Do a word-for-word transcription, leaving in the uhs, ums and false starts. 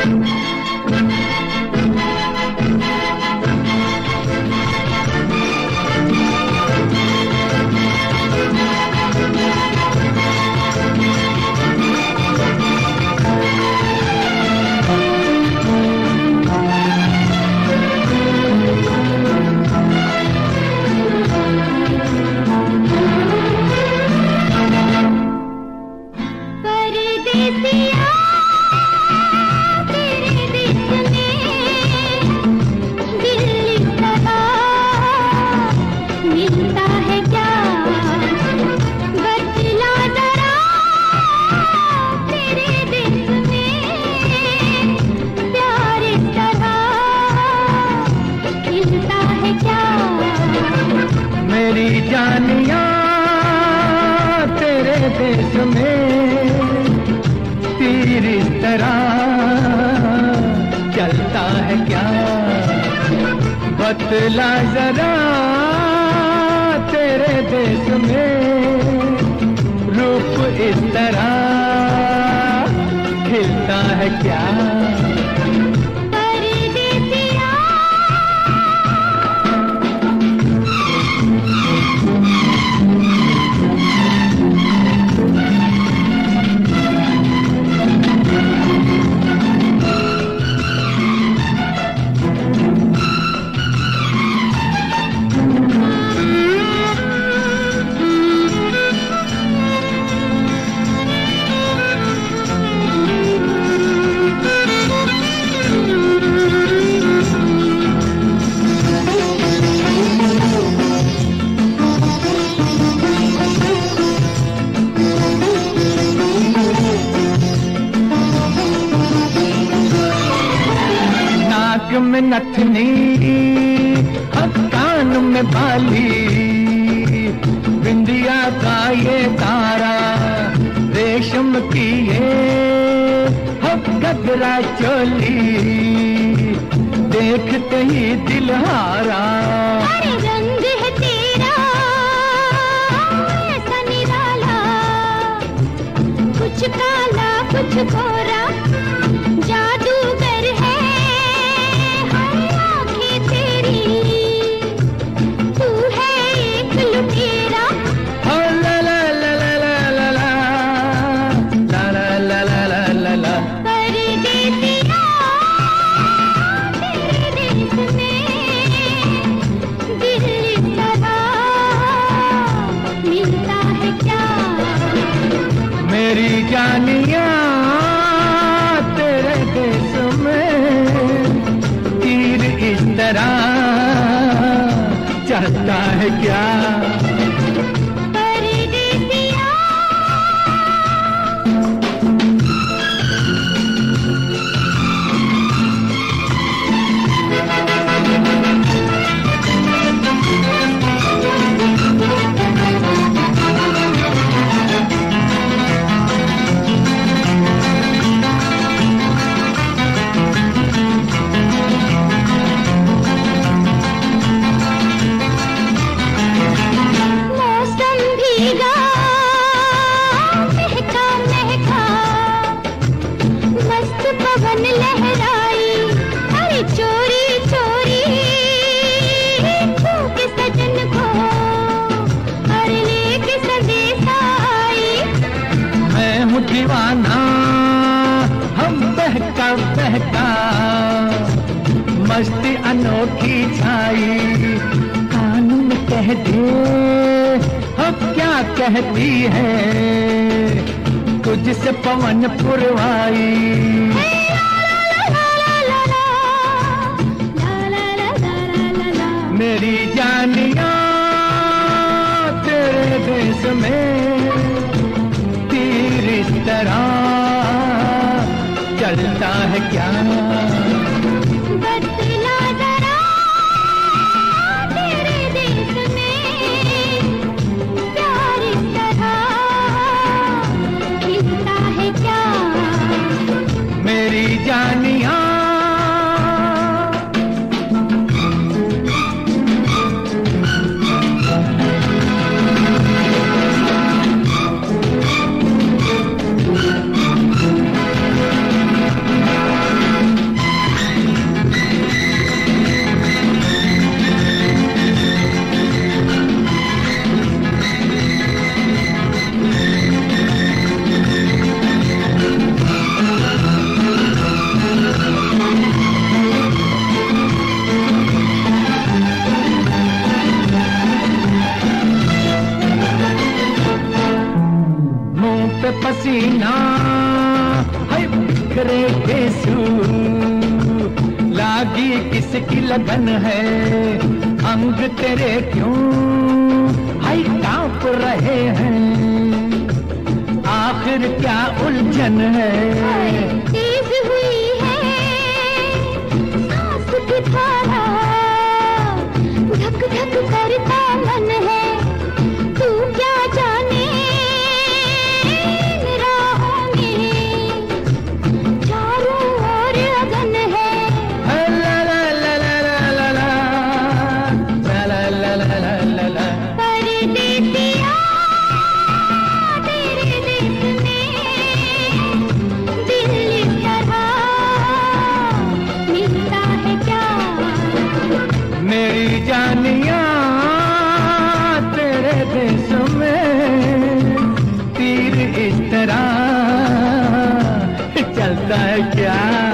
जानिया तेरे देश में तीर इस तरह चलता है क्या, बतला जरा तेरे देश में रूप इस तरह खिलता है क्या। में नथनी कान में बाली, बिंदिया का ये तारा रेशम की ये गगरा चोली, देखते ही दिल हारा। अरे रंग है तेरा ऐसा निराला, कुछ काला कुछ गोरा, जादूगर है आँखें तेरी, तू है एक लुटेरा। ओ ला ला ला ला ला ला ला ला ला ला ला ला ला। परदेसिया तेरे देश में दिल सदा मिलता है क्या। मेरी जानिया तेरे देश में तीर इस तरह चलता है क्या। पवन लहराई, अरे चोरी चोरी छू के सजन को, अरे लेके संदेश आई। मैं हूँ दीवाना हम बहका बहका, मस्ती अनोखी छाई, कान में कह दे अब क्या कहती है, तुझसे पवन पुरवाई। मेरी जानिया तेरे देश में तीर इस तरह चलता है क्या। बतला जरा तेरे देश में प्यार इस तरह खिलता है क्या। मेरी जानिया बेसू, लागी किसकी लगन है, अंग तेरे क्यों हाय कांप रहे हैं, आखिर क्या उलझन है। तेज हुई है सांस की धारा, धक धक करता मन है, तू क्या जाने राहों में चारों ओर अगन है। ला ला ला ला ला ला ला ला ला ला ला ला ला। परदेसिया तेरे देश में दिल इस तरह मिलता है क्या। मेरी जानिया तेरे देश में तीर इस तरह चलता है क्या।